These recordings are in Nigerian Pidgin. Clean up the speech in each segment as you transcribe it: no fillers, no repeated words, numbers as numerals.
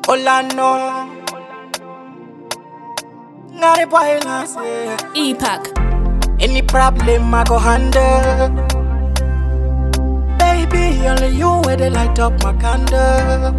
All I know, not a violence. E-Pack. Any problem I go handle. Baby, only you where they light up my candle.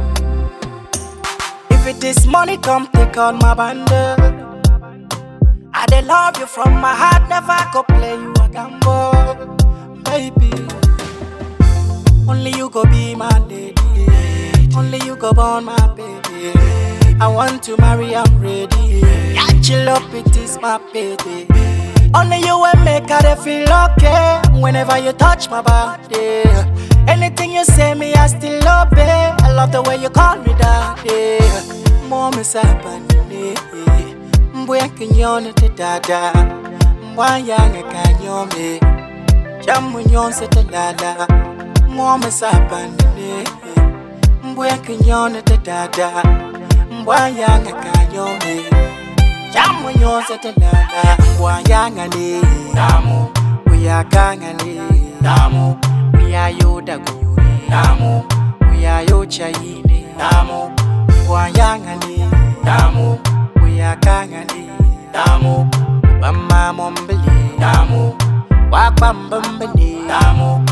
If it is money, come take all my bundle. I dey love you from my heart, never go play you a gamble. Baby, only you go be my lady. Only you go born my baby. I want to marry, I'm ready. Yeah, chill up, it is my baby. Only you will make her feel okay whenever you touch my body. Anything you say me, I still obey. I love the way you call me daddy. Mom is happening. Mbwe kinyone te dada. Mbwa yange kanyome. Jamu nyonse te dada. Mom is happening. Mbwe kinyone te dada. Mbwa yange kanyome. Jamu nyonse te dada. Mbwa yange damu. We are kangane damu. We are yoda guri damu. We are yo chaine damu. Mbwa yange damu. We are kangane damu. Bama mombele damu. Wakbambambele damu.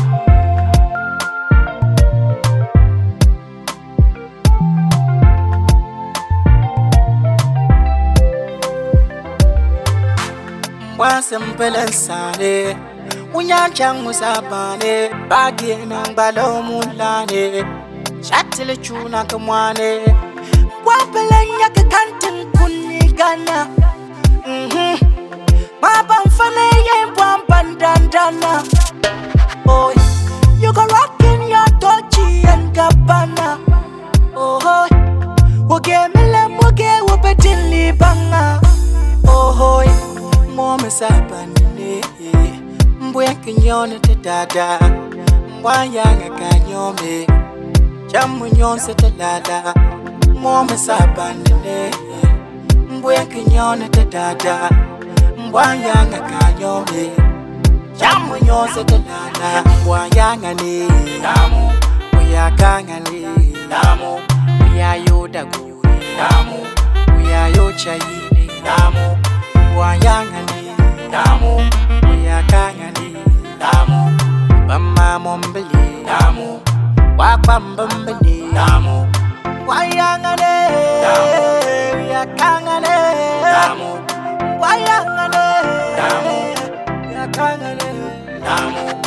Simple sane, unyancha musabane, bagi nangbalo mulane, chatile chuna kamwane, wapelenya kantin kunigana, mabamfane ye bandandana. Oh, you go rockin' your Dolce and Gabbana. Oh, ugemele muge wabedili banga. Oh, Mom is happening. Mbwe kinyone te dada. Mbwa yange kanyome. Jamu nyonse te dada. Mom is happening. Mbwe kinyone te dada. Mbwa yange kanyome. Jamu nyonse te dada. Mbwa yange ni damu. We are kangane damu. We are yoda guri damu. We are yo chaine damu. Wayangani damu, uyakangani damu, bama mombele damu, wakbambambele damu, wayangani damu, uyakangani damu, wayangani damu, uyakangani damu.